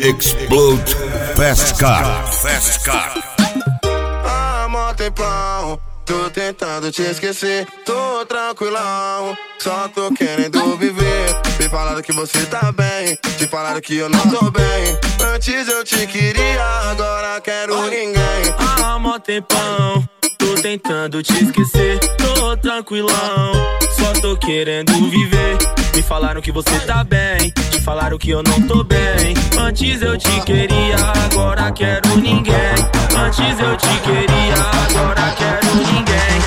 Explode Fast Car. Fast Car. Há mó tempão, tô tentando te esquecer. Tô tranquilão, só tô querendo viver. Me falaram que você tá bem, te falaram que eu não tô bem. Antes eu te queria, agora quero ninguém. Há mó tempão, tô tentando te esquecer. Tô tranquilão, só tô querendo viver. Me falaram que você tá bem, te falaram que eu não tô bem. Antes eu te queria, agora quero ninguém. Antes eu te queria, agora quero ninguém.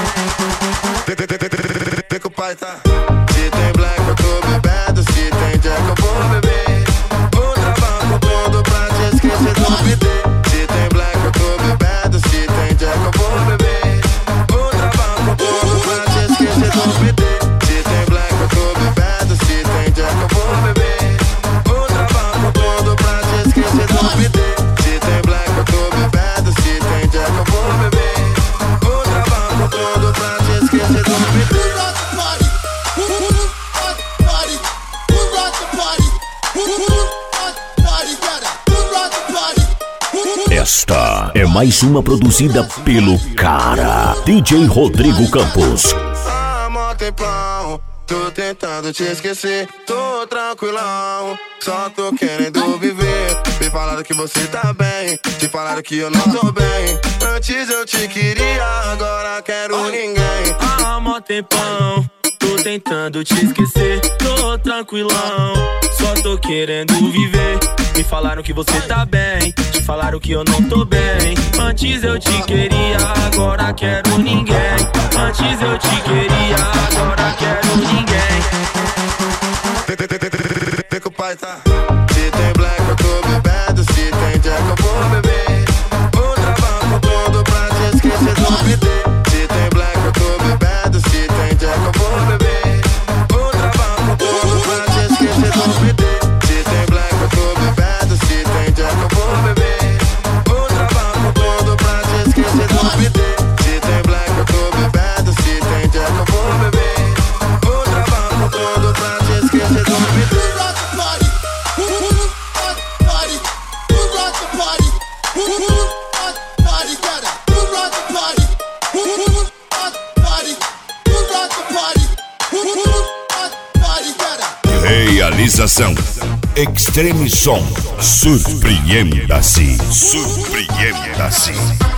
Vê que o pai tá. Se tem black eu tô bebendo, se tem jack eu vou beber. Vou travar com tudo pra te esquecer do BT. Se tem black eu tô bebendo, se tem jack eu vou beber. Vou travar com tudo pra te esquecer do BT. Se tem black eu tô bebendo, se tem jack eu vou beber. Vou travar com tudo pra te esquecer do BT. Se tem black eu tô bebendo, se tem jack eu vou beber. Vou travar com tudo pra te esquecer do BT. Esta é mais uma produzida pelo cara DJ Rodrigo Campos. Há mó tempão, tô tentando te esquecer. Tô tranquilão, só tô querendo viver. Me falaram que você tá bem, te falaram que eu não tô bem. Antes eu te queria, agora quero ninguém. Há mó tempão, tô tentando te esquecer. Tô tranquilão, só tô querendo viver. Me falaram que você tá bem, te falaram que eu não tô bem. Antes eu te queria, agora quero ninguém. Antes eu te queria, agora quero ninguém. Vê que o pai tá. Se tem black eu tô bebendo, se tem jack eu vou beber. Vou travar com tudo pra te esquecer do BT. Se tem black eu tô bebendo, se tem jack eu vou beber. Vou travar com tudo pra te esquecer do BT. Se tem black eu tô bebendo, se tem jack eu vou beber. Vou travar com tudo pra te esquecer do BT. Se tem black eu tô bebendo, se tem jack eu vou beber. Vou travar com tudo pra te esquecer do BT. Realização Extreme Som. Surpreenda-se. Surpreenda-se.